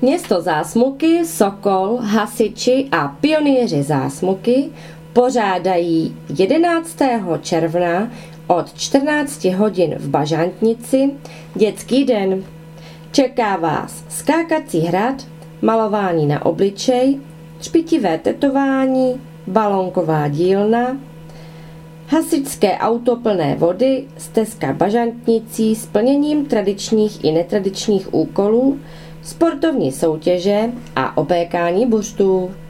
Město Zásmuky, Sokol, hasiči a pionýři Zásmuky pořádají 11. června od 14 hodin v Bažantnici dětský den. Čeká vás skákací hrad, malování na obličej, třpitivé tetování, balónková dílna, hasičské auto plné vody, stezka Bažantnicí s plněním tradičních i netradičních úkolů, sportovní soutěže a obékání buřtů.